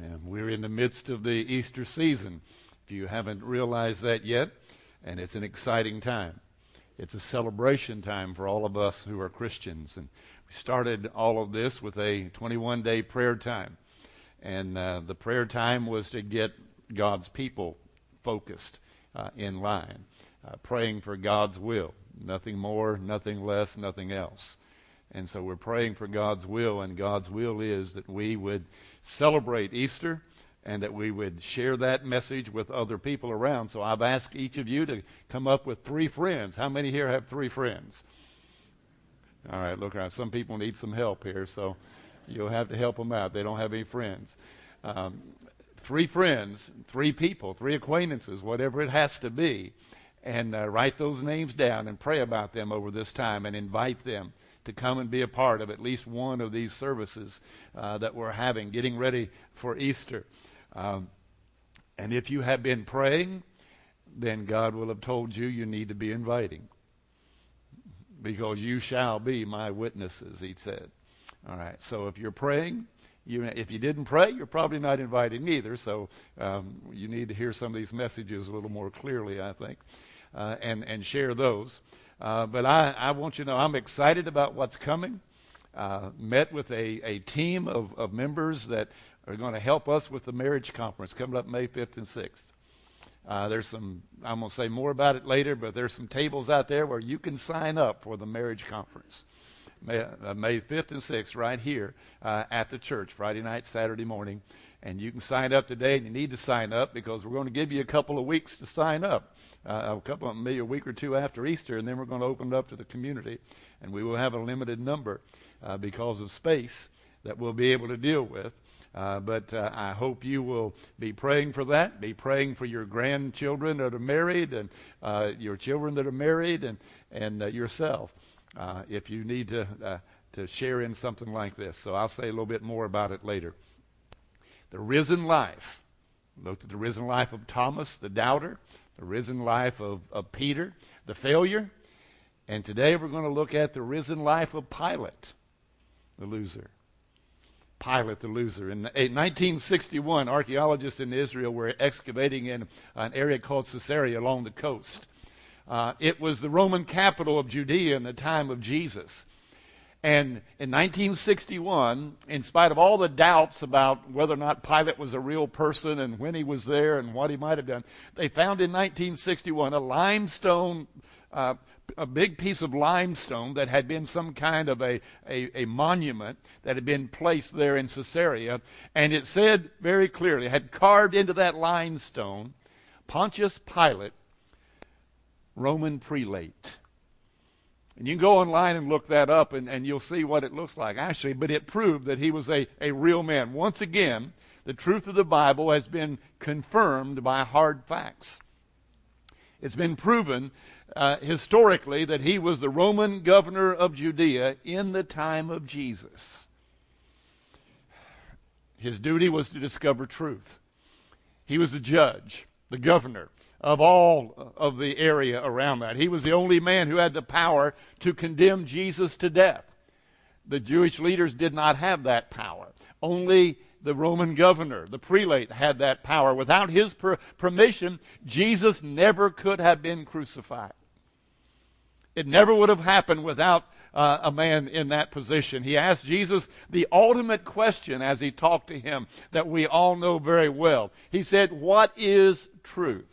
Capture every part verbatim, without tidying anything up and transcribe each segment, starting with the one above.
Amen. We're in the midst of the Easter season, if you haven't realized that yet, and it's an exciting time. It's a celebration time for all of us who are Christians. And we started all of this with a twenty-one day prayer time. And uh, the prayer time was to get God's people focused uh, in line, uh, praying for God's will. Nothing more, nothing less, nothing else. And so we're praying for God's will, and God's will is that we would celebrate Easter and that we would share that message with other people around. So I've asked each of you to come up with three friends. How many here have three friends? All right, look around. Some people need some help here, so you'll have to help them out. They don't have any friends. Um, three friends, three people, three acquaintances, whatever it has to be, and uh, write those names down and pray about them over this time and invite them to come and be a part of at least one of these services uh, that we're having, getting ready for Easter. Um, and if you have been praying, then God will have told you you need to be inviting. Because you shall be my witnesses, he said. All right, so if you're praying, you, if you didn't pray, you're probably not inviting either. So um, you need to hear some of these messages a little more clearly, I think, uh, and, and share those. Uh, but I, I want you to know I'm excited about what's coming. Uh, met with a, a team of, of members that are going to help us with the marriage conference coming up May fifth and sixth. Uh, there's some, I'm going to say more about it later, but there's some tables out there where you can sign up for the marriage conference. May, uh, May fifth and sixth right here uh, at the church, Friday night, Saturday morning. And you can sign up today, and you need to sign up because we're going to give you a couple of weeks to sign up. Uh, a couple of maybe a week or two after Easter, and then we're going to open it up to the community. And we will have a limited number uh, because of space that we'll be able to deal with. Uh, but uh, I hope you will be praying for that. Be praying for your grandchildren that are married, and uh, your children that are married, and and uh, yourself, uh, if you need to uh, to share in something like this. So I'll say a little bit more about it later. The risen life. Looked at the risen life of Thomas, the doubter, the risen life of, of Peter, the failure. And today we're going to look at the risen life of Pilate, the loser. Pilate, the loser. In nineteen sixty-one, archaeologists in Israel were excavating in an area called Caesarea along the coast. Uh, it was the Roman capital of Judea in the time of Jesus. And in nineteen sixty-one, in spite of all the doubts about whether or not Pilate was a real person and when he was there and what he might have done, they found in nineteen sixty-one a limestone, uh, a big piece of limestone that had been some kind of a, a, a monument that had been placed there in Caesarea. And it said very clearly, had carved into that limestone, Pontius Pilate, Roman prelate. And you can go online and look that up, and, and you'll see what it looks like, actually. But it proved that he was a, a real man. Once again, the truth of the Bible has been confirmed by hard facts. It's been proven uh, historically that he was the Roman governor of Judea in the time of Jesus. His duty was to discover truth. He was the judge, the governor of all of the area around that. He was the only man who had the power to condemn Jesus to death. The Jewish leaders did not have that power. Only the Roman governor, the prelate, had that power. Without his per- permission, Jesus never could have been crucified. It never would have happened without uh, a man in that position. He asked Jesus the ultimate question as he talked to him that we all know very well. He said, "What is truth?"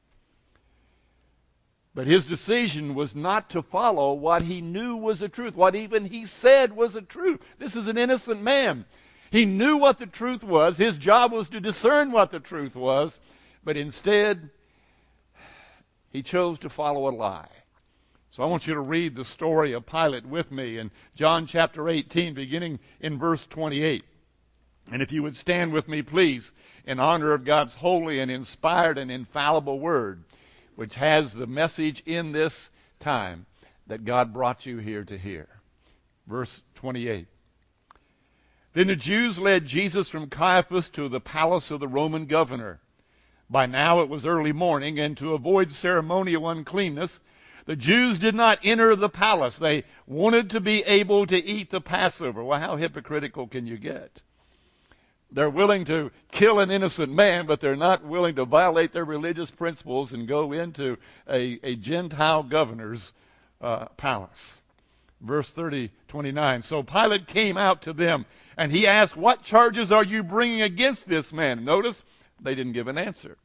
But his decision was not to follow what he knew was the truth, what even he said was the truth. This is an innocent man. He knew what the truth was. His job was to discern what the truth was. But instead, he chose to follow a lie. So I want you to read the story of Pilate with me in John chapter eighteen, beginning in verse twenty-eight. And if you would stand with me, please, in honor of God's holy and inspired and infallible word, which has the message in this time that God brought you here to hear. Verse twenty-eight. Then the Jews led Jesus from Caiaphas to the palace of the Roman governor. By now it was early morning, and to avoid ceremonial uncleanness, the Jews did not enter the palace. They wanted to be able to eat the Passover. Well, how hypocritical can you get? They're willing to kill an innocent man, but they're not willing to violate their religious principles and go into a, a Gentile governor's uh, palace. Verse thirty, twenty-nine. So Pilate came out to them, and he asked, "What charges are you bringing against this man?" Notice, they didn't give an answer.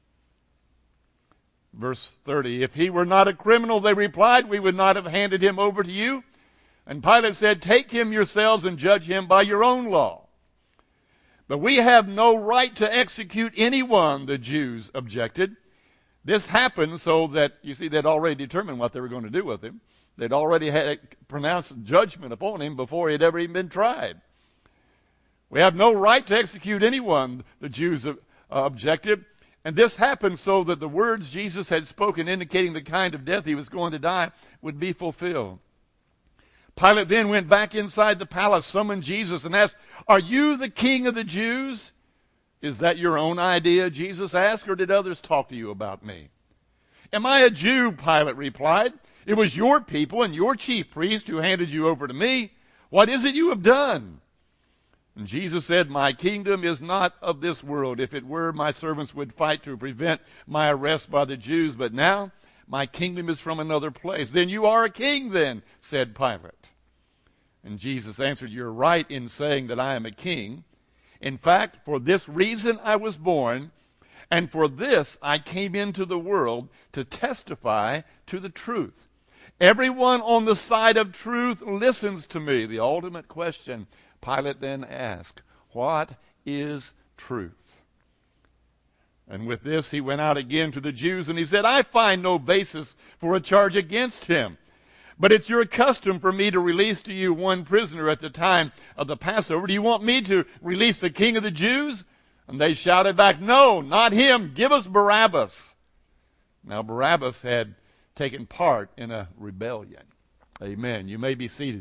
Verse thirty. "If he were not a criminal," they replied, "we would not have handed him over to you." And Pilate said, "Take him yourselves and judge him by your own law." "But we have no right to execute anyone," the Jews objected. This happened so that, you see, they'd already determined what they were going to do with him. They'd already had pronounced judgment upon him before he had ever even been tried. "We have no right to execute anyone," the Jews uh, objected. And this happened so that the words Jesus had spoken, indicating the kind of death he was going to die, would be fulfilled. Pilate then went back inside the palace, summoned Jesus, and asked, "Are you the king of the Jews?" "Is that your own idea?" Jesus asked, "or did others talk to you about me?" "Am I a Jew?" Pilate replied. "It was your people and your chief priest who handed you over to me. What is it you have done?" And Jesus said, "My kingdom is not of this world. If it were, my servants would fight to prevent my arrest by the Jews. But now my kingdom is from another place." "Then you are a king then," said Pilate. And Jesus answered, "You're right in saying that I am a king. In fact, for this reason I was born, and for this I came into the world, to testify to the truth. Everyone on the side of truth listens to me." The ultimate question Pilate then asked, "What is truth?" And with this he went out again to the Jews, and he said, "I find no basis for a charge against him. But it's your custom for me to release to you one prisoner at the time of the Passover. Do you want me to release the king of the Jews?" And they shouted back, "No, not him. Give us Barabbas." Now Barabbas had taken part in a rebellion. Amen. You may be seated.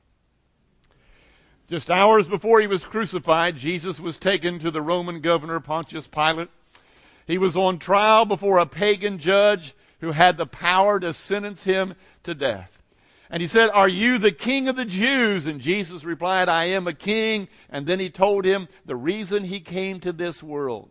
Just hours before he was crucified, Jesus was taken to the Roman governor Pontius Pilate. He was on trial before a pagan judge who had the power to sentence him to death. And he said, "Are you the king of the Jews?" And Jesus replied, "I am a king." And then he told him the reason he came to this world.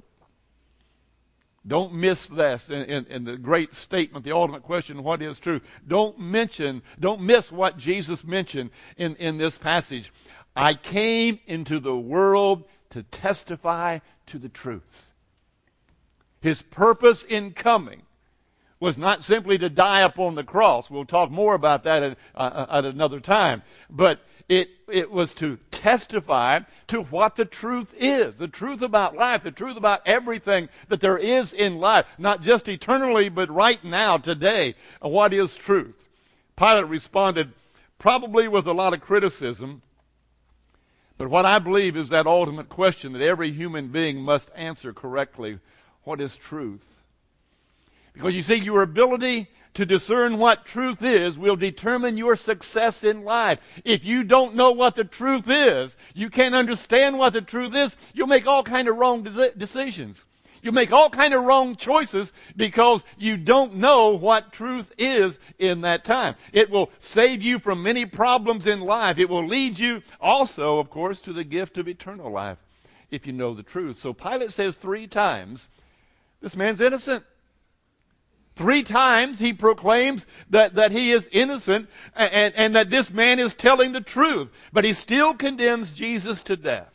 Don't miss this in, in, in the great statement, the ultimate question, what is truth? Don't mention, don't miss what Jesus mentioned in, in this passage. "I came into the world to testify to the truth." His purpose in coming was not simply to die upon the cross. We'll talk more about that at, uh, at another time. But it, it was to testify to what the truth is. The truth about life, the truth about everything that there is in life. Not just eternally, but right now, today. What is truth? Pilate responded probably with a lot of criticism. But what I believe is that ultimate question that every human being must answer correctly. What is truth? Because you see, your ability to discern what truth is will determine your success in life. If you don't know what the truth is, you can't understand what the truth is, you'll make all kind of wrong de- decisions. You'll make all kind of wrong choices because you don't know what truth is in that time. It will save you from many problems in life. It will lead you also, of course, to the gift of eternal life if you know the truth. So Pilate says three times, this man's innocent. Three times he proclaims that, that he is innocent and, and that this man is telling the truth. But he still condemns Jesus to death.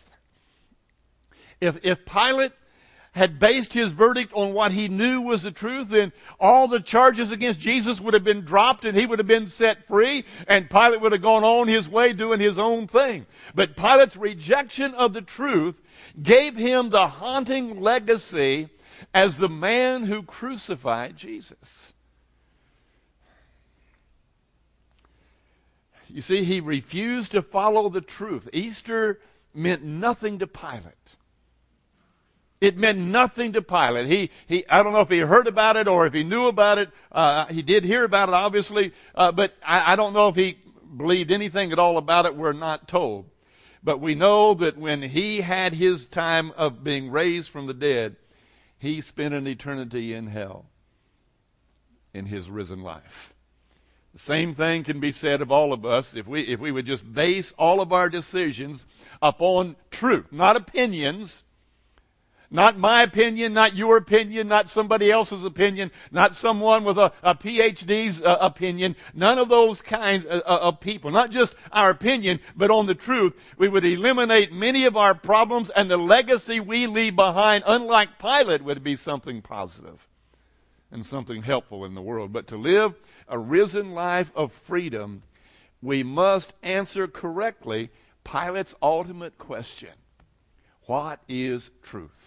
If, if Pilate had based his verdict on what he knew was the truth, then all the charges against Jesus would have been dropped and he would have been set free, and Pilate would have gone on his way doing his own thing. But Pilate's rejection of the truth gave him the haunting legacy as the man who crucified Jesus. You see, he refused to follow the truth. Easter meant nothing to Pilate. It meant nothing to Pilate. He, he, I don't know if he heard about it or if he knew about it. Uh, he did hear about it, obviously, uh, but I, I don't know if he believed anything at all about it. We're not told. But we know that when he had his time of being raised from the dead, he spent an eternity in hell in his risen life. The same thing can be said of all of us if we if we would just base all of our decisions upon truth, not opinions, not my opinion, not your opinion, not somebody else's opinion, not someone with a, a P H D's uh, opinion, none of those kinds of, of people, not just our opinion, but on the truth. We would eliminate many of our problems, and the legacy we leave behind, unlike Pilate, would be something positive and something helpful in the world. But to live a risen life of freedom, we must answer correctly Pilate's ultimate question: what is truth?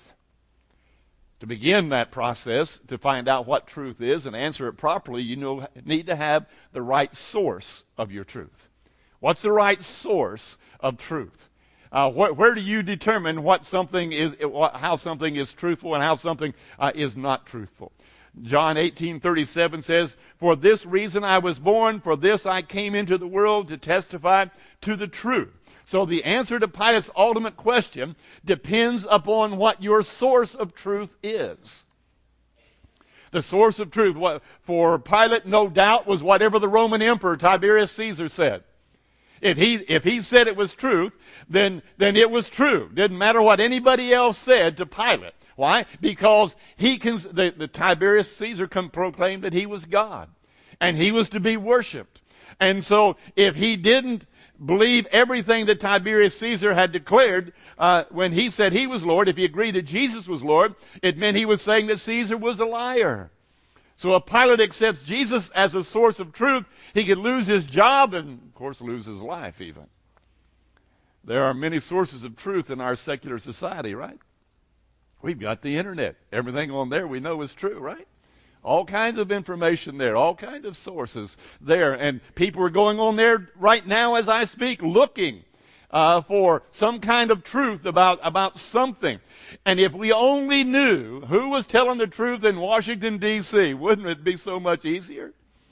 To begin that process, to find out what truth is and answer it properly, you know, need to have the right source of your truth. What's the right source of truth? Uh, wh- where do you determine what something is, how something is truthful and how something uh, is not truthful? John eighteen thirty-seven says, "For this reason I was born, for this I came into the world, to testify to the truth." So the answer to Pilate's ultimate question depends upon what your source of truth is. The source of truth what, for Pilate, no doubt, was whatever the Roman Emperor Tiberius Caesar said. If he if he said it was truth, then then it was true. Didn't matter what anybody else said to Pilate. Why? Because he can, the, the Tiberius Caesar can proclaim that he was God, and he was to be worshipped. And so, if he didn't believe everything that Tiberius Caesar had declared uh, when he said he was Lord, if he agreed that Jesus was Lord, it meant he was saying that Caesar was a liar. So if Pilate accepts Jesus as a source of truth, he could lose his job and, of course, lose his life even. There are many sources of truth in our secular society, right? We've got the internet. Everything on there we know is true, right? All kinds of information there, all kinds of sources there. And people are going on there right now as I speak, looking uh, for some kind of truth about, about something. And if we only knew who was telling the truth in Washington, D C, wouldn't it be so much easier?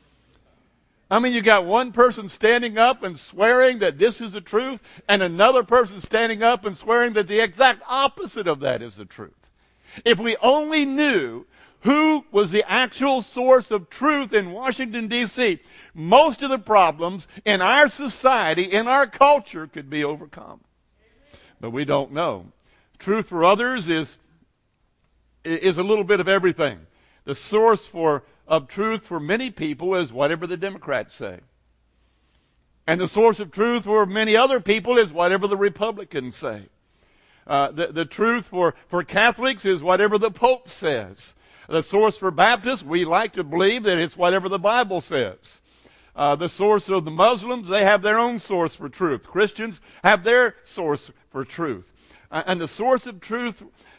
I mean, you got one person standing up and swearing that this is the truth, and another person standing up and swearing that the exact opposite of that is the truth. If we only knew who was the actual source of truth in Washington, D C, most of the problems in our society, in our culture, could be overcome. But we don't know. Truth for others is, is a little bit of everything. The source for of truth for many people is whatever the Democrats say. And the source of truth for many other people is whatever the Republicans say. Uh, the, the truth for, for Catholics is whatever the Pope says. The source for Baptists, we like to believe that it's whatever the Bible says. Uh, the source of the Muslims, they have their own source for truth. Christians have their source for truth. Uh, and the source of truth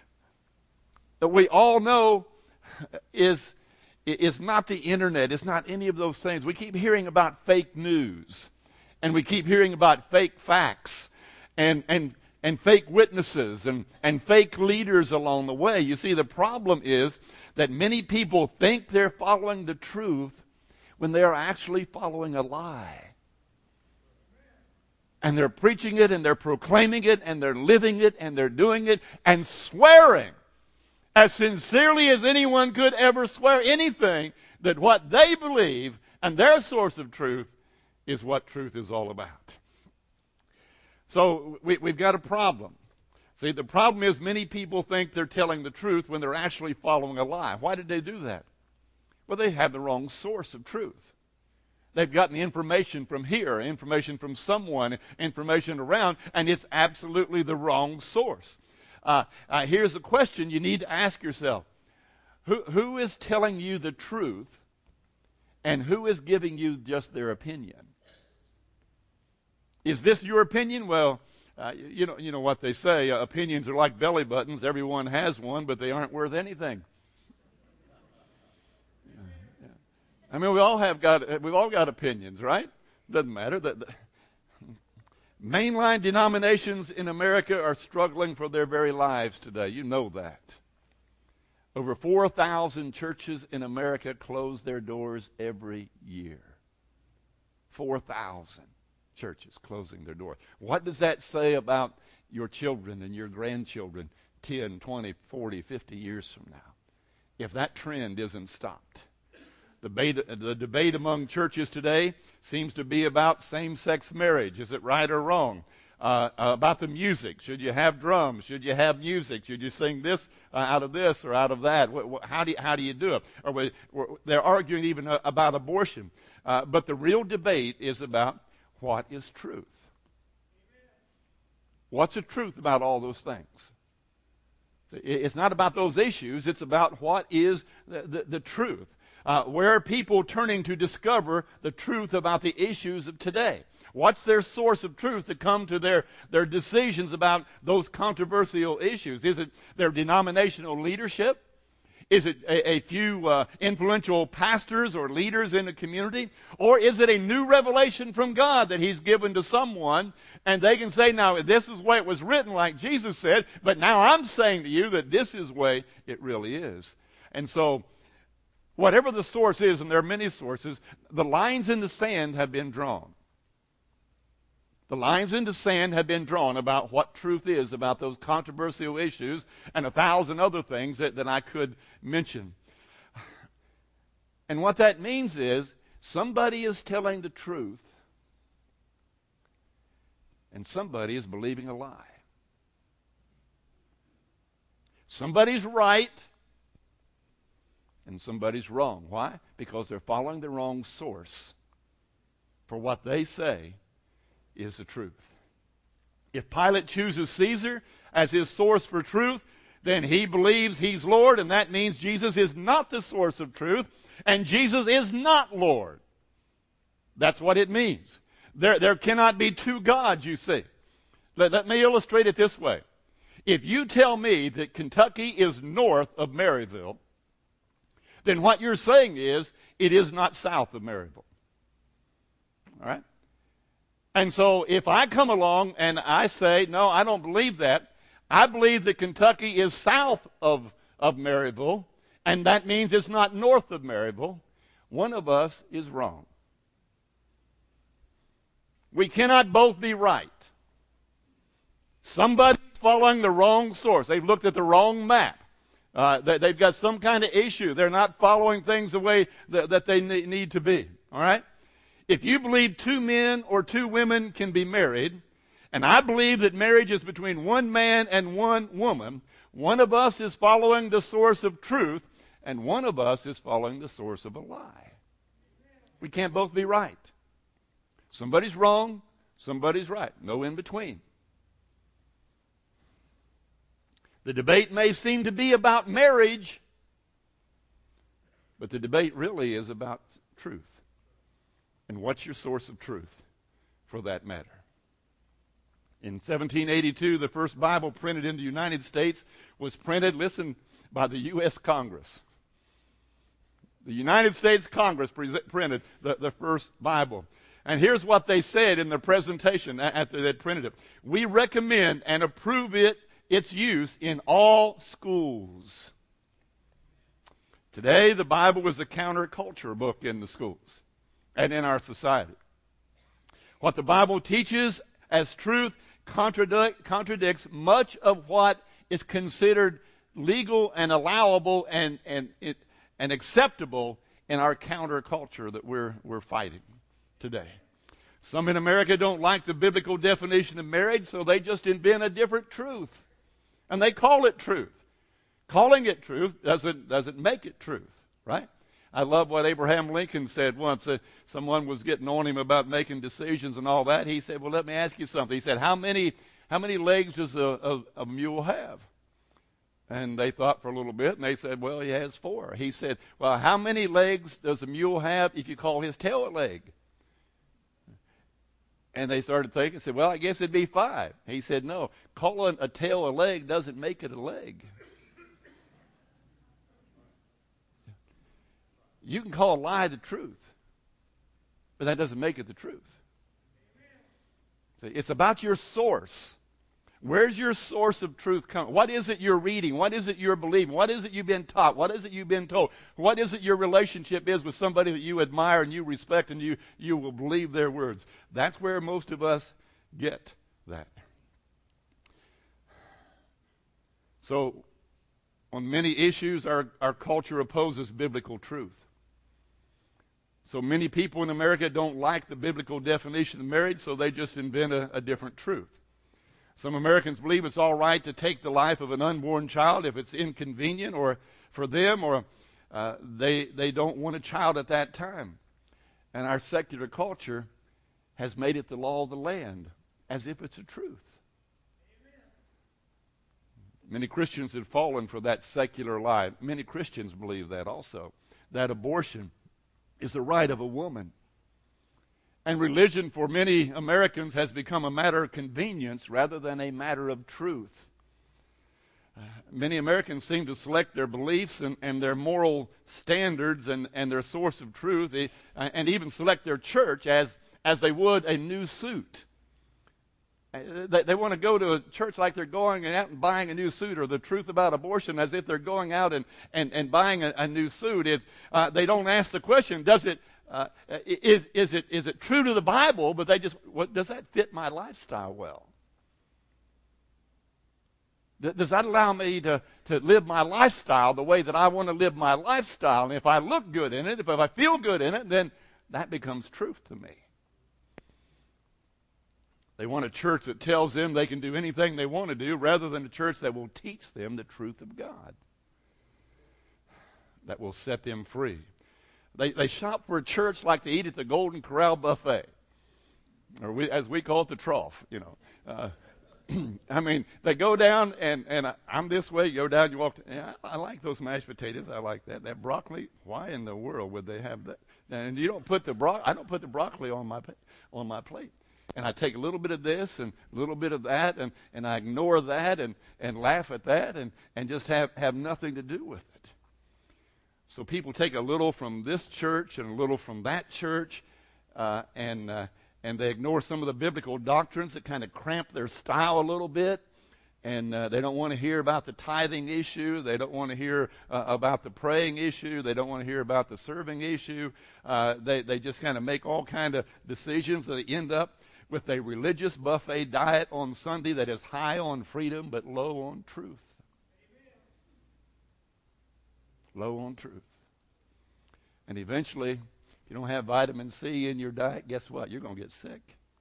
that we all know is, is not the internet. It's not any of those things. We keep hearing about fake news. And we keep hearing about fake facts. And, and, and fake witnesses and, and fake leaders along the way. You see, the problem is that many people think they're following the truth when they are actually following a lie. And they're preaching it, and they're proclaiming it, and they're living it, and they're doing it, and swearing as sincerely as anyone could ever swear anything that what they believe and their source of truth is what truth is all about. So we, we've got a problem. See, the problem is many people think they're telling the truth when they're actually following a lie. Why did they do that? Well, they have the wrong source of truth. They've gotten information from here, information from someone, information around, and it's absolutely the wrong source. Uh, uh, here's a question you need to ask yourself. Who, who is telling you the truth, and who is giving you just their opinion? Is this your opinion? Well, uh, you know, you know what they say. Uh, opinions are like belly buttons. Everyone has one, but they aren't worth anything. Yeah, yeah. I mean, we all have got we've all got opinions, right? Doesn't matter. The, the mainline denominations in America are struggling for their very lives today. You know that. Over four thousand churches in America close their doors every year. Four thousand. Churches closing their door. What does that say about your children and your grandchildren ten, twenty, forty, fifty years from now? If that trend isn't stopped. Debate, the debate among churches today seems to be about same-sex marriage. Is it right or wrong? Uh, uh, about the music. Should you have drums? Should you have music? Should you sing this uh, out of this or out of that? What, what, how do you, how do you do it? Or we, they're arguing even uh, about abortion. Uh, but the real debate is about what is truth. What's the truth about all those things? It's not about those issues. It's about what is the, the, the truth. Uh, where are people turning to discover the truth about the issues of today? What's their source of truth to come to their, their decisions about those controversial issues? Is it their denominational leadership? Is it a, a few uh, influential pastors or leaders in the community? Or is it a new revelation from God that He's given to someone, and they can say, now, this is the way it was written, like Jesus said, but now I'm saying to you that this is the way it really is. And so, whatever the source is, and there are many sources, the lines in the sand have been drawn. The lines in the sand have been drawn about what truth is about those controversial issues and a thousand other things that, that I could mention. And what that means is somebody is telling the truth and somebody is believing a lie. Somebody's right and somebody's wrong. Why? Because they're following the wrong source for what they say is the truth. If Pilate chooses Caesar as his source for truth, then he believes he's Lord, and that means Jesus is not the source of truth, and Jesus is not Lord. That's what it means. There, there cannot be two gods, you see. Let, let me illustrate it this way. If you tell me that Kentucky is north of Maryville, then what you're saying is it is not south of Maryville. All right? And so if I come along and I say, no, I don't believe that, I believe that Kentucky is south of, of Maryville, and that means it's not north of Maryville, one of us is wrong. We cannot both be right. Somebody's following the wrong source. They've looked at the wrong map. Uh, they, they've got some kind of issue. They're not following things the way that, that they ne- need to be. All right? If you believe two men or two women can be married, and I believe that marriage is between one man and one woman, one of us is following the source of truth, and one of us is following the source of a lie. We can't both be right. Somebody's wrong, somebody's right. No in between. The debate may seem to be about marriage, but the debate really is about truth. And what's your source of truth for that matter? In seventeen eighty-two, the first Bible printed in the United States was printed, listen, by the U S Congress. The United States Congress pre- printed the, the first Bible. And here's what they said in the presentation after they printed it. We recommend and approve it, its use in all schools. Today, the Bible is a counterculture book in the schools and in our society. What the Bible teaches as truth contradict, contradicts much of what is considered legal and allowable and, and, and acceptable in our counterculture that we're, we're fighting today. Some in America don't like the biblical definition of marriage, so they just invent a different truth. And they call it truth. Calling it truth doesn't, doesn't make it truth, right? I love what Abraham Lincoln said once. Uh, someone was getting on him about making decisions and all that. He said, well, let me ask you something. He said, how many how many legs does a, a, a mule have? And they thought for a little bit, and they said, well, he has four. He said, well, how many legs does a mule have if you call his tail a leg? And they started thinking, said, well, I guess it'd be five. He said, no, calling a tail a leg doesn't make it a leg. You can call a lie the truth, but that doesn't make it the truth. It's about your source. Where's your source of truth coming? What is it you're reading? What is it you're believing? What is it you've been taught? What is it you've been told? What is it your relationship is with somebody that you admire and you respect and you, you will believe their words? That's where most of us get that. So, on many issues, our, our culture opposes biblical truth. So many people in America don't like the biblical definition of marriage, so they just invent a, a different truth. Some Americans believe it's all right to take the life of an unborn child if it's inconvenient or for them, or uh, they they don't want a child at that time. And our secular culture has made it the law of the land, as if it's a truth. Many Christians have fallen for that secular lie. Many Christians believe that also, that abortion is the right of a woman. And religion for many Americans has become a matter of convenience rather than a matter of truth. Uh, many Americans seem to select their beliefs and, and their moral standards and, and their source of truth, they, uh, and even select their church as, as they would a new suit. They, they want to go to a church like they're going out and buying a new suit, or the truth about abortion as if they're going out and, and, and buying a, a new suit. It, uh, they don't ask the question, does it, uh, is, is it, is it true to the Bible, but they just, what, does that fit my lifestyle well? Does that allow me to, to live my lifestyle the way that I want to live my lifestyle? And if I look good in it, if I feel good in it, then that becomes truth to me. They want a church that tells them they can do anything they want to do rather than a church that will teach them the truth of God, that will set them free. They, they shop for a church like they eat at the Golden Corral buffet, or we, as we call it, the trough, you know. Uh, I mean, they go down, and, and I, I'm this way, you go down, you walk, to, yeah, I like those mashed potatoes, I like that. That broccoli, why in the world would they have that? And you don't put the bro- I don't put the broccoli on my on my plate. And I take a little bit of this and a little bit of that, and, and I ignore that and, and laugh at that and, and just have, have nothing to do with it. So people take a little from this church and a little from that church, uh, and uh, and they ignore some of the biblical doctrines that kind of cramp their style a little bit. And uh, they don't want to hear about the tithing issue. They don't want to hear uh, about the praying issue. They don't want to hear about the serving issue. Uh, they, they just kind of make all kind of decisions that end up with a religious buffet diet on Sunday that is high on freedom but low on truth. Amen. Low on truth. And eventually, if you don't have vitamin C in your diet, guess what? You're going to get sick.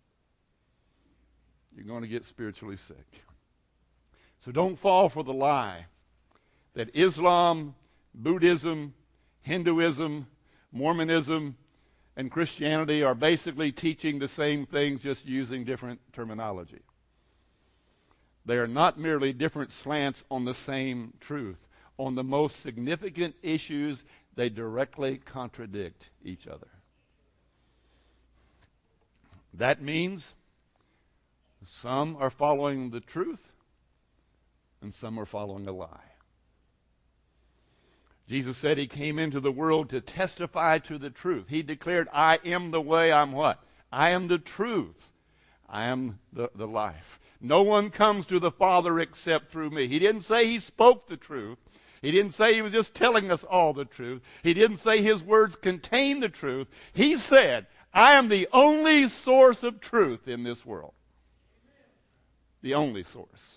You're going to get spiritually sick. So don't fall for the lie that Islam, Buddhism, Hinduism, Mormonism, and Christianity are basically teaching the same things, just using different terminology. They are not merely different slants on the same truth. On the most significant issues, they directly contradict each other. That means some are following the truth and some are following a lie. Jesus said he came into the world to testify to the truth. He declared, I am the way, I'm what? I am the truth. I am the, the life. No one comes to the Father except through me. He didn't say he spoke the truth. He didn't say he was just telling us all the truth. He didn't say his words contain the truth. He said, I am the only source of truth in this world. The only source.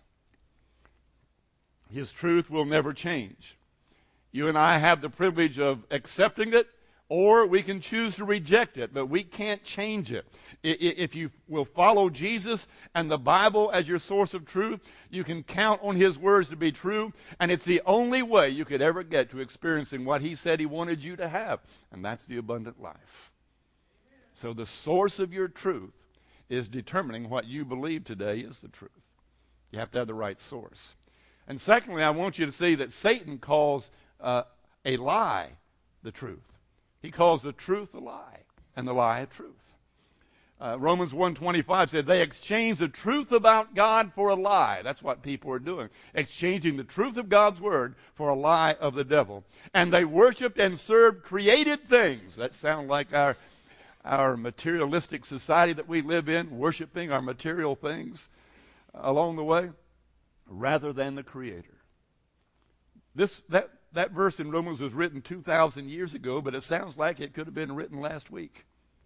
His truth will never change. You and I have the privilege of accepting it, or we can choose to reject it, but we can't change it. If you will follow Jesus and the Bible as your source of truth, you can count on his words to be true, and it's the only way you could ever get to experiencing what he said he wanted you to have, and that's the abundant life. So the source of your truth is determining what you believe today is the truth. You have to have the right source. And secondly, I want you to see that Satan calls uh, a lie the truth. He calls the truth a lie, and the lie a truth. Uh, Romans one twenty-five said they exchanged the truth about God for a lie. That's what people are doing, exchanging the truth of God's word for a lie of the devil. And they worshiped and served created things. That sounds like our our materialistic society that we live in, worshiping our material things along the way, rather than the Creator. This that that verse in Romans was written two thousand years ago, but it sounds like it could have been written last week.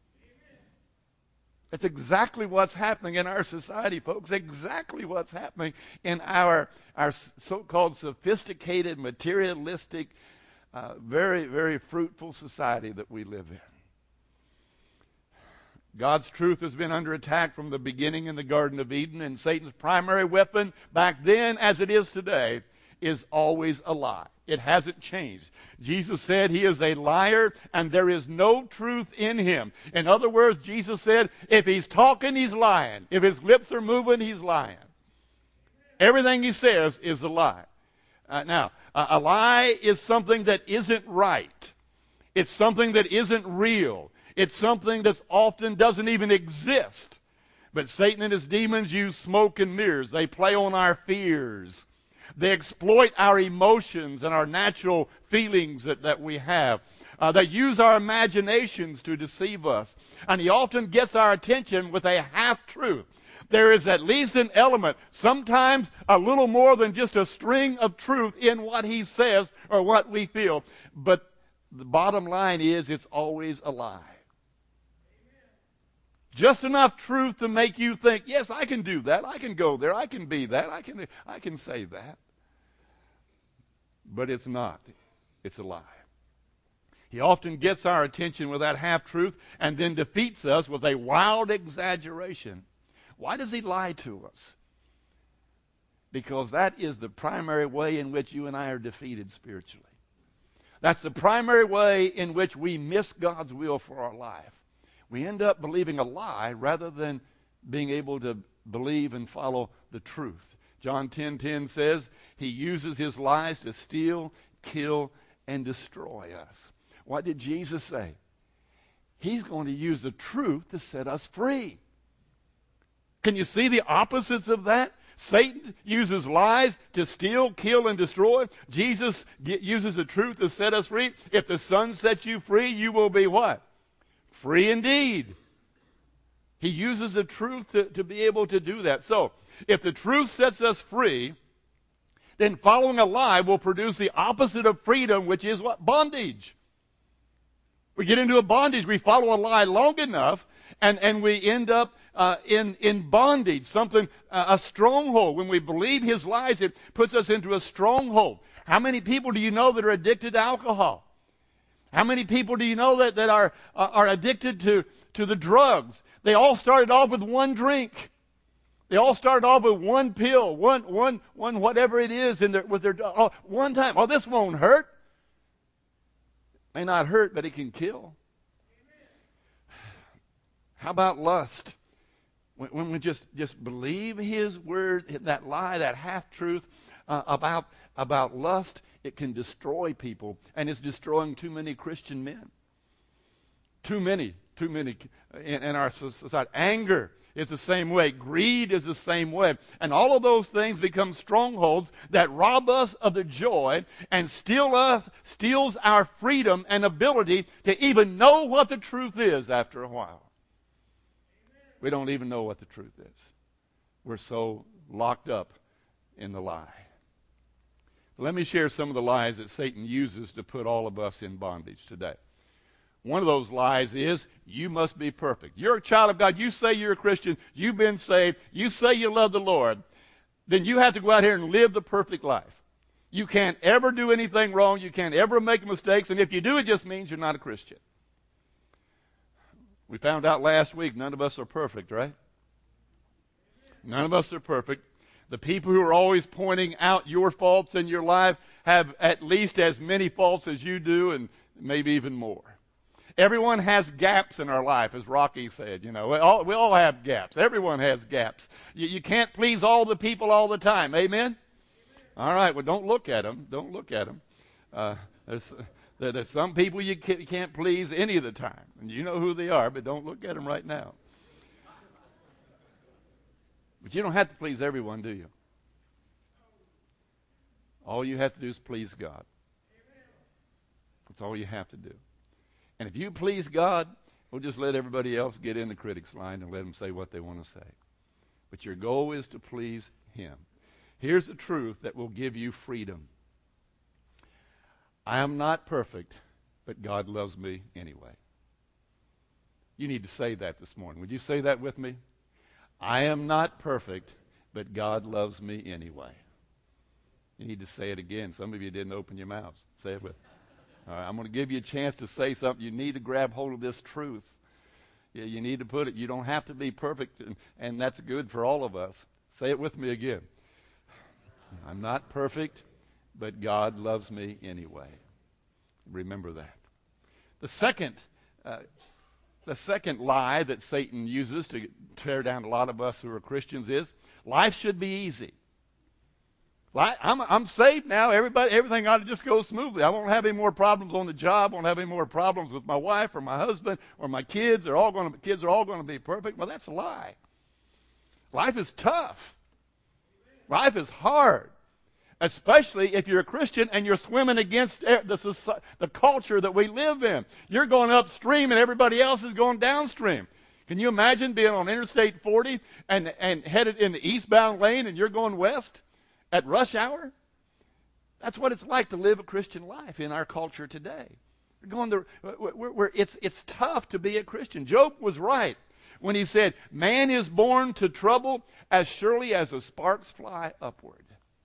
It's exactly what's happening in our society, folks. Exactly what's happening in our our so-called sophisticated, materialistic, uh, very, very fruitful society that we live in. God's truth has been under attack from the beginning in the Garden of Eden, and Satan's primary weapon back then as it is today is always a lie. It hasn't changed. Jesus said he is a liar and there is no truth in him. In other words, Jesus said if he's talking, he's lying. If his lips are moving, he's lying. Everything he says is a lie. Uh, now, a, a lie is something that isn't right. It's something that isn't real. It's something that often doesn't even exist. But Satan and his demons use smoke and mirrors. They play on our fears. They exploit our emotions and our natural feelings that, that we have. Uh, they use our imaginations to deceive us. And he often gets our attention with a half-truth. There is at least an element, sometimes a little more than just a string of truth in what he says or what we feel. But the bottom line is it's always a lie. Just enough truth to make you think, yes, I can do that. I can go there. I can be that. I can, I can say that. But it's not. It's a lie. He often gets our attention with that half-truth and then defeats us with a wild exaggeration. Why does he lie to us? Because that is the primary way in which you and I are defeated spiritually. That's the primary way in which we miss God's will for our life. We end up believing a lie rather than being able to believe and follow the truth. John ten ten says he uses his lies to steal, kill, and destroy us. What did Jesus say? He's going to use the truth to set us free. Can you see the opposites of that? Satan uses lies to steal, kill, and destroy. Jesus uses the truth to set us free. If the Son sets you free, you will be what? Free indeed. He uses the truth to, to be able to do that. So, if the truth sets us free, then following a lie will produce the opposite of freedom, which is what? Bondage. We get into a bondage. We follow a lie long enough, and, and we end up uh, in, in bondage, something, uh, a stronghold. When we believe his lies, it puts us into a stronghold. How many people do you know that are addicted to alcohol? How many people do you know that, that are, uh, are addicted to, to the drugs? They all started off with one drink. They all started off with one pill, one, one, one whatever it is in their, with their, oh, one time. Oh, this won't hurt. May not hurt, but it can kill. How about lust? When, when we just, just believe his word, that lie, that half-truth uh, about, about lust, it can destroy people. And it's destroying too many Christian men. Too many, too many in, in our society. Anger is the same way. Greed is the same way. And all of those things become strongholds that rob us of the joy and steal us, steals our freedom and ability to even know what the truth is after a while. We don't even know what the truth is. We're so locked up in the lie. Let me share some of the lies that Satan uses to put all of us in bondage today. One of those lies is, you must be perfect. You're a child of God. You say you're a Christian. You've been saved. You say you love the Lord. Then you have to go out here and live the perfect life. You can't ever do anything wrong. You can't ever make mistakes. And if you do, it just means you're not a Christian. We found out last week none of us are perfect, right? None of us are perfect. The people who are always pointing out your faults in your life have at least as many faults as you do, and maybe even more. Everyone has gaps in our life, as Rocky said. You know, we all, we all have gaps. Everyone has gaps. You, you can't please all the people all the time. Amen? Amen. All right. Well, don't look at them. Don't look at them. Uh, there's, there's some people you can't, can't please any of the time, and you know who they are, but don't look at them right now. But you don't have to please everyone, do you? All you have to do is please God. That's all you have to do. And if you please God, we'll just let everybody else get in the critics line and let them say what they want to say. But your goal is to please him. Here's the truth that will give you freedom. I am not perfect, but God loves me anyway. You need to say that this morning. Would you say that with me? I am not perfect, but God loves me anyway. You need to say it again. Some of you didn't open your mouths. Say it with me. All right, I'm going to give you a chance to say something. You need to grab hold of this truth. You, you need to put it. You don't have to be perfect, and, and that's good for all of us. Say it with me again. I'm not perfect, but God loves me anyway. Remember that. The second, uh, the second lie that Satan uses to tear down a lot of us who are Christians is life should be easy. I'm, I'm saved now. Everybody, everything ought to just go smoothly. I won't have any more problems on the job. I won't have any more problems with my wife or my husband or my kids. They're all going to, kids are all going to be perfect. Well, that's a lie. Life is tough. Life is hard, especially if you're a Christian and you're swimming against the, the culture that we live in. You're going upstream and everybody else is going downstream. Can you imagine being on Interstate forty and, and headed in the eastbound lane and you're going west at rush hour? That's what it's like to live a Christian life in our culture today. We're going to, we're, we're, it's, it's tough to be a Christian. Job was right when he said, man is born to trouble as surely as the sparks fly upward.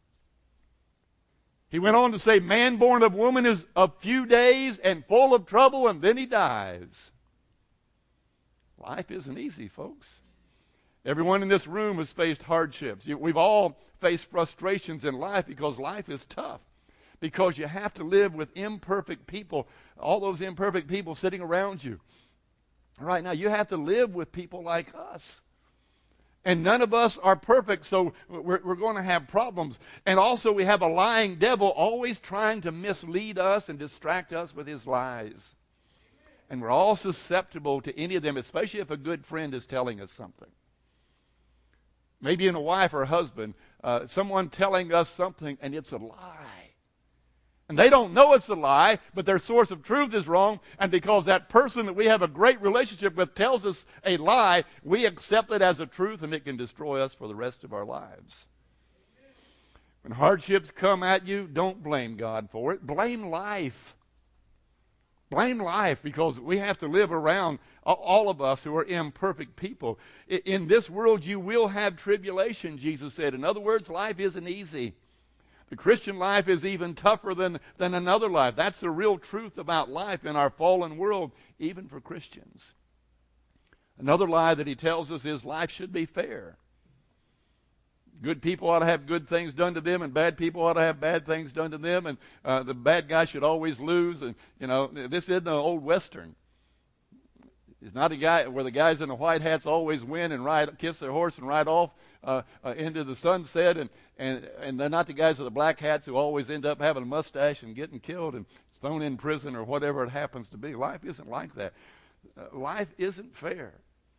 He went on to say, man born of woman is a few days and full of trouble, and then he dies. Life isn't easy, folks. Everyone in this room has faced hardships. We've all faced frustrations in life because life is tough. Because you have to live with imperfect people, all those imperfect people sitting around you. Right now, you have to live with people like us. And none of us are perfect, so we're, we're going to have problems. And also, we have a lying devil always trying to mislead us and distract us with his lies. And we're all susceptible to any of them, especially if a good friend is telling us something. Maybe in a wife or a husband, uh, someone telling us something, and it's a lie. And they don't know it's a lie, but their source of truth is wrong. And because that person that we have a great relationship with tells us a lie, we accept it as a truth, and it can destroy us for the rest of our lives. When hardships come at you, don't blame God for it. Blame life. Blame life, because we have to live around, all of us who are imperfect people. In this world you will have tribulation, Jesus said. In other words, life isn't easy. The Christian life is even tougher than, than another life. That's the real truth about life in our fallen world, even for Christians. Another lie that he tells us is life should be fair. Good people ought to have good things done to them, and bad people ought to have bad things done to them, and uh, the bad guy should always lose. And you know, this isn't an old Western. It's not a guy where the guys in the white hats always win and ride, kiss their horse and ride off uh, uh, into the sunset, and, and and they're not the guys with the black hats who always end up having a mustache and getting killed and thrown in prison or whatever it happens to be. Life isn't like that. Uh, life isn't fair.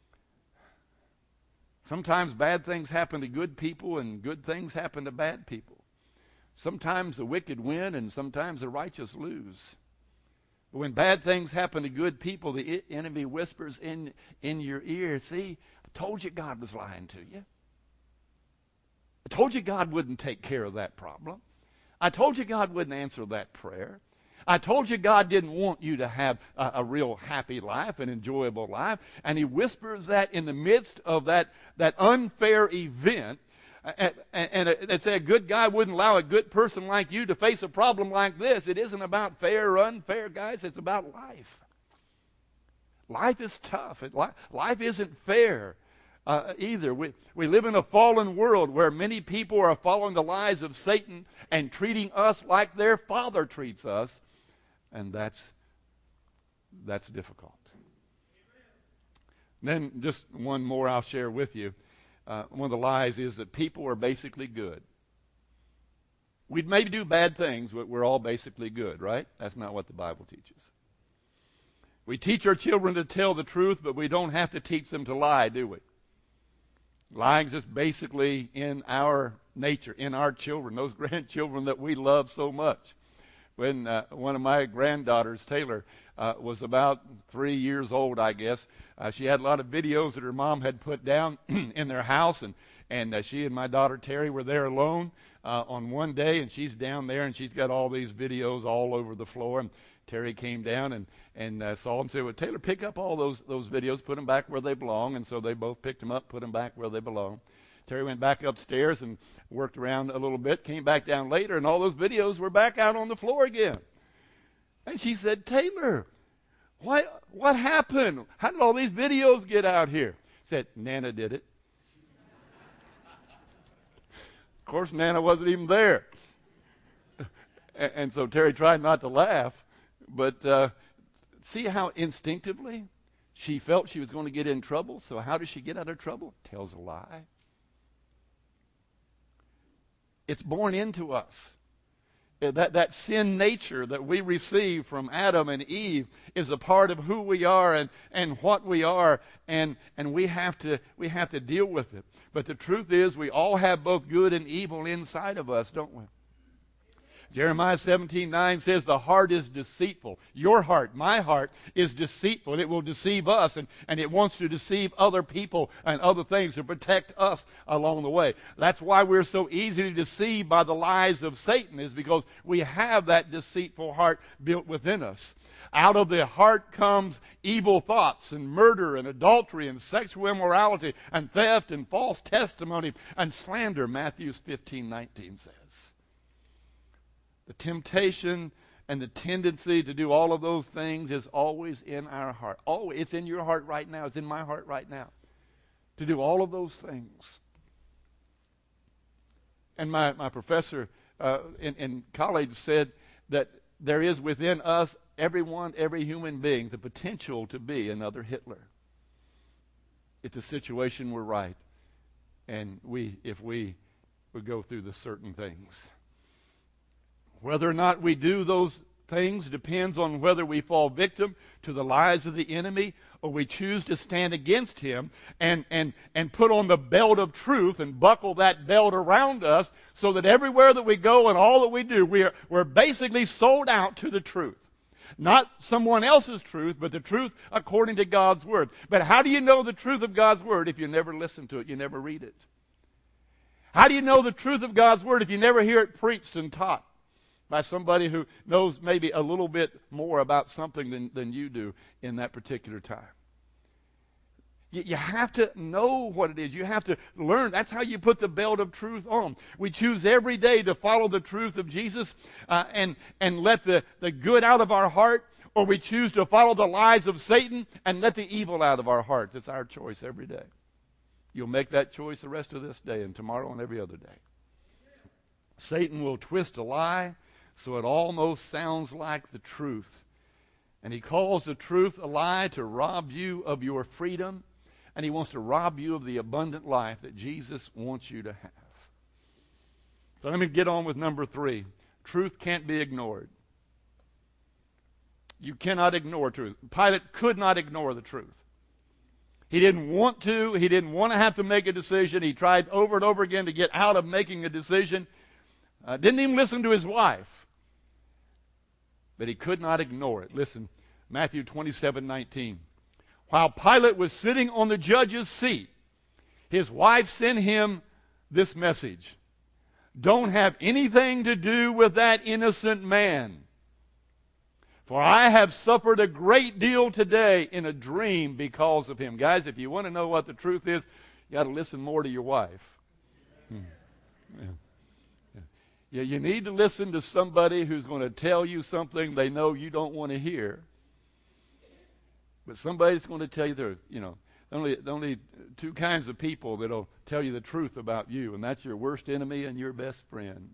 Sometimes bad things happen to good people and good things happen to bad people. Sometimes the wicked win and sometimes the righteous lose. But when bad things happen to good people, the enemy whispers in, in your ear, see, I told you God was lying to you. I told you God wouldn't take care of that problem. I told you God wouldn't answer that prayer. I told you God didn't want you to have a, a real happy life, an enjoyable life. And he whispers that in the midst of that, that unfair event. And, and, and they say a good guy wouldn't allow a good person like you to face a problem like this. It isn't about fair or unfair, guys. It's about life. Life is tough. It, life isn't fair uh, either. We, we live in a fallen world where many people are following the lies of Satan and treating us like their father treats us. And that's that's difficult. Then just one more I'll share with you. Uh, one of the lies is that people are basically good. We'd maybe do bad things, but we're all basically good, right? That's not what the Bible teaches. We teach our children to tell the truth, but we don't have to teach them to lie, do we? Lying is just basically in our nature, in our children, those grandchildren that we love so much. When uh, one of my granddaughters, Taylor, uh, was about three years old, I guess, uh, she had a lot of videos that her mom had put down in their house, and, and uh, she and my daughter Terry were there alone uh, on one day, and she's down there, and she's got all these videos all over the floor, and Terry came down and, and uh, saw them and said, well, Taylor, pick up all those, those videos, put them back where they belong, and so they both picked them up, put them back where they belong. Terry went back upstairs and worked around a little bit, came back down later, and all those videos were back out on the floor again. And she said, Taylor, What, what happened? How did all these videos get out here? Said, Nana did it. Of course, Nana wasn't even there. And, and so Terry tried not to laugh. But uh, see how instinctively she felt she was going to get in trouble? So how does she get out of trouble? Tells a lie. It's born into us. That, that sin nature that we receive from Adam and Eve is a part of who we are and, and what we are, and, and we have to we have to deal with it. But the truth is, we all have both good and evil inside of us, don't we? Jeremiah seventeen nine says, the heart is deceitful. Your heart, my heart, is deceitful. It will deceive us, and, and it wants to deceive other people and other things to protect us along the way. That's why we're so easily deceived by the lies of Satan, is because we have that deceitful heart built within us. Out of the heart comes evil thoughts and murder and adultery and sexual immorality and theft and false testimony and slander, Matthew fifteen nineteen says. The temptation and the tendency to do all of those things is always in our heart. Always. It's in your heart right now. It's in my heart right now. To do all of those things. And my, my professor uh, in, in college said that there is within us, everyone, every human being, the potential to be another Hitler. If the situation were right, and we, if we would go through the certain things. Whether or not we do those things depends on whether we fall victim to the lies of the enemy or we choose to stand against him and, and, and put on the belt of truth and buckle that belt around us so that everywhere that we go and all that we do, we are, we're basically sold out to the truth. Not someone else's truth, but the truth according to God's Word. But how do you know the truth of God's Word if you never listen to it, you never read it? How do you know the truth of God's Word if you never hear it preached and taught by somebody who knows maybe a little bit more about something than, than you do in that particular time? You, you have to know what it is. You have to learn. That's how you put the belt of truth on. We choose every day to follow the truth of Jesus uh, and, and let the, the good out of our heart, or we choose to follow the lies of Satan and let the evil out of our hearts. It's our choice every day. You'll make that choice the rest of this day and tomorrow and every other day. Satan will twist a lie so it almost sounds like the truth. And he calls the truth a lie to rob you of your freedom. And he wants to rob you of the abundant life that Jesus wants you to have. So let me get on with number three. Truth can't be ignored. You cannot ignore truth. Pilate could not ignore the truth. He didn't want to. He didn't want to have to make a decision. He tried over and over again to get out of making a decision. Uh, didn't even listen to his wife. But he could not ignore it. Listen, Matthew twenty-seven nineteen. While Pilate was sitting on the judge's seat, his wife sent him this message. Don't have anything to do with that innocent man. For I have suffered a great deal today in a dream because of him. Guys, if you want to know what the truth is, you got to listen more to your wife. Hmm. Yeah. Yeah, you need to listen to somebody who's going to tell you something they know you don't want to hear. But somebody's going to tell you there's, you know, only only two kinds of people that'll tell you the truth about you, and that's your worst enemy and your best friend.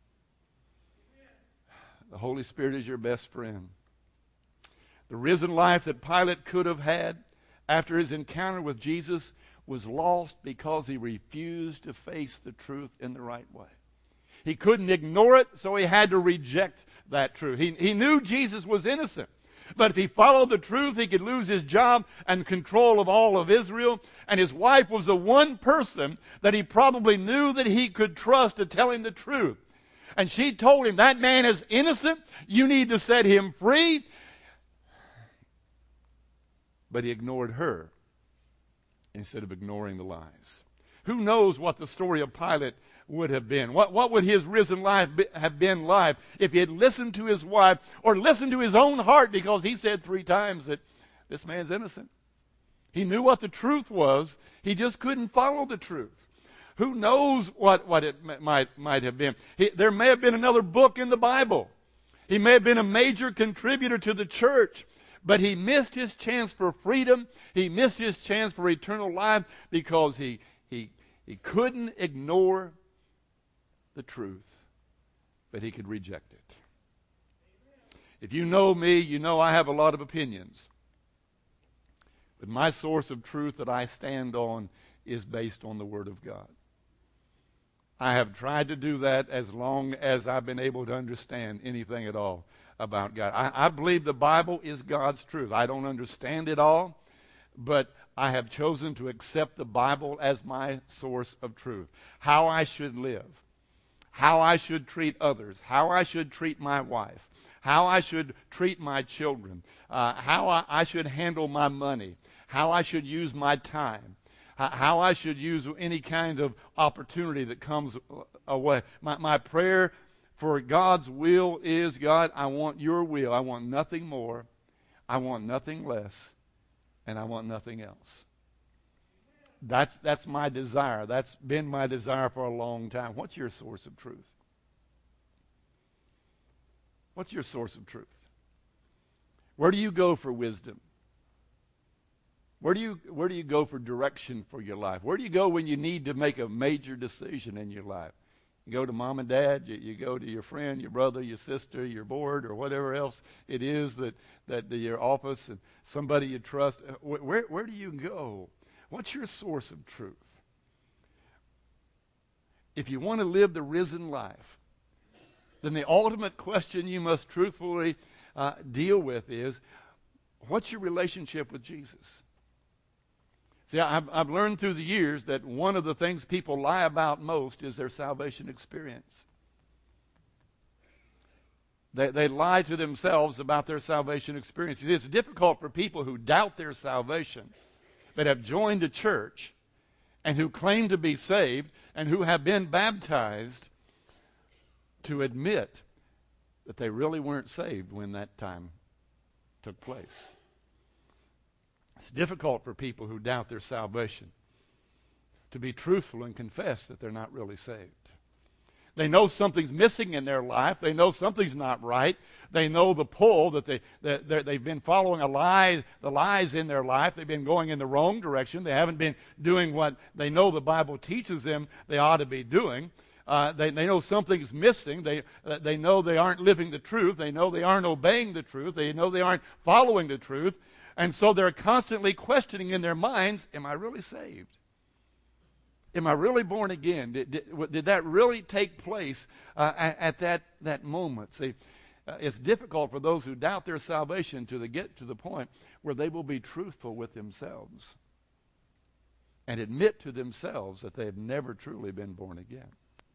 The Holy Spirit is your best friend. The risen life that Pilate could have had after his encounter with Jesus was lost because he refused to face the truth in the right way. He couldn't ignore it, so he had to reject that truth. He, he knew Jesus was innocent. But if he followed the truth, he could lose his job and control of all of Israel. And his wife was the one person that he probably knew that he could trust to tell him the truth. And she told him, that man is innocent. You need to set him free. But he ignored her instead of ignoring the lies. Who knows what the story of Pilate would have been? What, what would his risen life be, have been like if he had listened to his wife or listened to his own heart, because he said three times that this man's innocent. He knew what the truth was. He just couldn't follow the truth. Who knows what, what it might, might have been? He, there may have been another book in the Bible. He may have been a major contributor to the church. But he missed his chance for freedom. He missed his chance for eternal life because he, he, he couldn't ignore the truth, but he could reject it. If you know me, you know I have a lot of opinions. But my source of truth that I stand on is based on the Word of God. I have tried to do that as long as I've been able to understand anything at all about God. I, I believe the Bible is God's truth. I don't understand it all, but I have chosen to accept the Bible as my source of truth. How I should live, how I should treat others, how I should treat my wife, how I should treat my children, uh, how I, I should handle my money, how I should use my time, how I should use any kind of opportunity that comes away. My, my prayer for God's will is, God, I want your will. I want nothing more. I want nothing less. And I want nothing else. That's, that's my desire. That's been my desire for a long time. What's your source of truth? What's your source of truth? Where do you go for wisdom? Where do you where do you go for direction for your life? Where do you go when you need to make a major decision in your life? You go to mom and dad, you, you go to your friend, your brother, your sister, your board, or whatever else it is that, that the, your office and somebody you trust. Where, where do you go? What's your source of truth? If you want to live the risen life, then the ultimate question you must truthfully uh, deal with is, what's your relationship with Jesus? See, I've, I've learned through the years that one of the things people lie about most is their salvation experience. They, they lie to themselves about their salvation experience. It's difficult for people who doubt their salvation, but have joined a church and who claim to be saved and who have been baptized to admit that they really weren't saved when that time took place. It's difficult for people who doubt their salvation to be truthful and confess that they're not really saved. They know something's missing in their life. They know something's not right. They know the pull that they that they've been following a lie, the lies in their life. They've been going in the wrong direction. They haven't been doing what they know the Bible teaches them they ought to be doing. Uh, they, they know something's missing. They uh, they know they aren't living the truth. They know they aren't obeying the truth. They know they aren't following the truth. And so they're constantly questioning in their minds, am I really saved? Am I really born again? Did, did, did that really take place uh, at, at that, that moment? See, uh, it's difficult for those who doubt their salvation to the, get to the point where they will be truthful with themselves and admit to themselves that they have never truly been born again.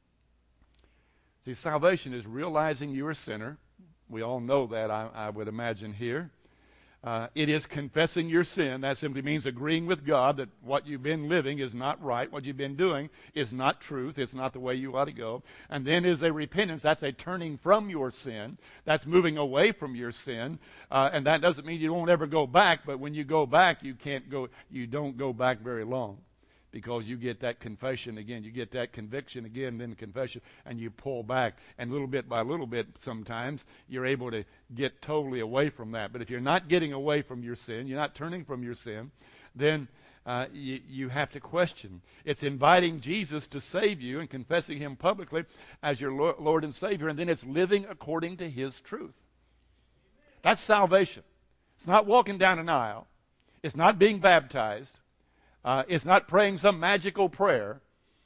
See, salvation is realizing you're a sinner. We all know that, I, I would imagine here. Uh, it is confessing your sin. That simply means agreeing with God that what you've been living is not right. What you've been doing is not truth. It's not the way you ought to go. And then is a repentance. That's a turning from your sin. That's moving away from your sin. Uh, and that doesn't mean you won't ever go back. But when you go back, you can't go. You don't go back very long, because you get that confession again. You get that conviction again, then confession, and you pull back. And little bit by little bit, sometimes, you're able to get totally away from that. But if you're not getting away from your sin, you're not turning from your sin, then uh, you, you have to question. It's inviting Jesus to save you and confessing him publicly as your Lord and Savior, and then it's living according to his truth. That's salvation. It's not walking down an aisle. It's not being baptized. Uh, it's not praying some magical prayer.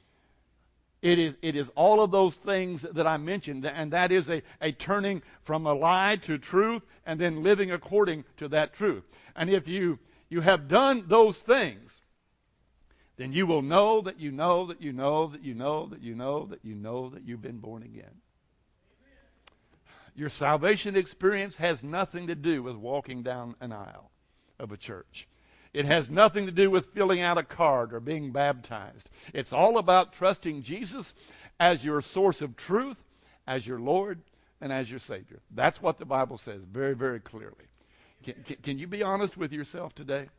It is, it is all of those things that I mentioned, and that is a, a turning from a lie to truth and then living according to that truth. And if you, you have done those things, then you will know that you know that you know that you know that you know that you know that you've been born again. Your salvation experience has nothing to do with walking down an aisle of a church. It has nothing to do with filling out a card or being baptized. It's all about trusting Jesus as your source of truth, as your Lord, and as your Savior. That's what the Bible says very, very clearly. Can, can, can you be honest with yourself today?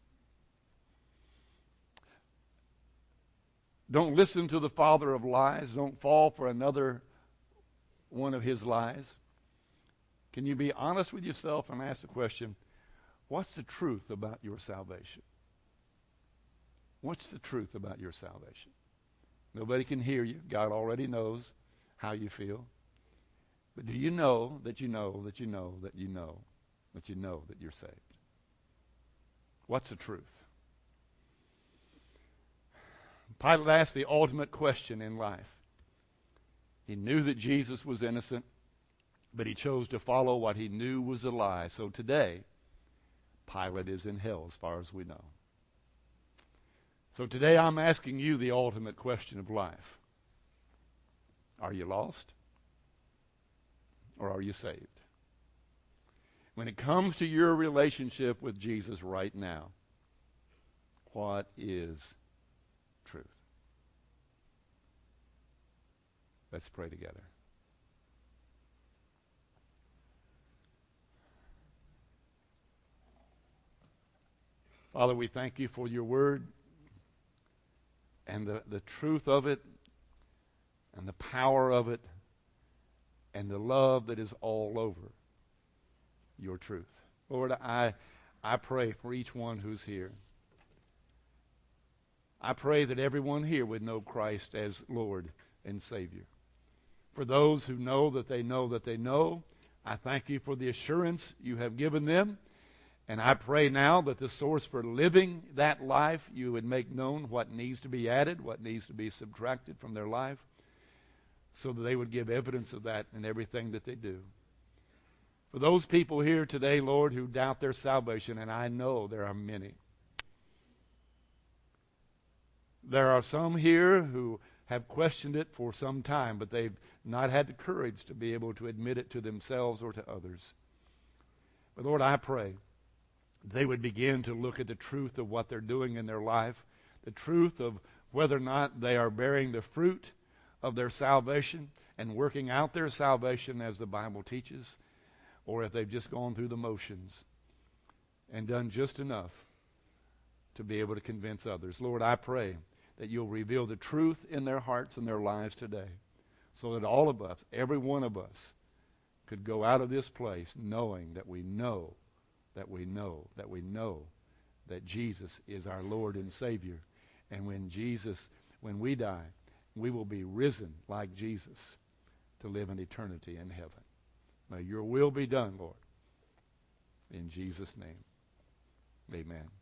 Don't listen to the father of lies. Don't fall for another one of his lies. Can you be honest with yourself and ask the question, What's the truth about your salvation? What's the truth about your salvation? Nobody can hear you. God already knows how you feel. But do you know that you know that you know that you know that you know that you're saved? What's the truth? Pilate asked the ultimate question in life. He knew that Jesus was innocent, but he chose to follow what he knew was a lie. So today, Pilate is in hell as far as we know. So today I'm asking you the ultimate question of life. Are you lost? Or are you saved? When it comes to your relationship with Jesus right now, what is truth? Let's pray together. Father, we thank you for your word and the, the truth of it and the power of it and the love that is all over your truth. Lord, I, I pray for each one who's here. I pray that everyone here would know Christ as Lord and Savior. For those who know that they know that they know, I thank you for the assurance you have given them. And I pray now that the source for living that life, you would make known what needs to be added, what needs to be subtracted from their life, so that they would give evidence of that in everything that they do. For those people here today, Lord, who doubt their salvation, and I know there are many. There are some here who have questioned it for some time, but they've not had the courage to be able to admit it to themselves or to others. But Lord, I pray they would begin to look at the truth of what they're doing in their life, the truth of whether or not they are bearing the fruit of their salvation and working out their salvation as the Bible teaches, or if they've just gone through the motions and done just enough to be able to convince others. Lord, I pray that you'll reveal the truth in their hearts and their lives today, so that all of us, every one of us, could go out of this place knowing that we know, that we know, that we know that Jesus is our Lord and Savior. And when Jesus, when we die, we will be risen like Jesus to live in eternity in heaven. May your will be done, Lord. In Jesus' name, amen.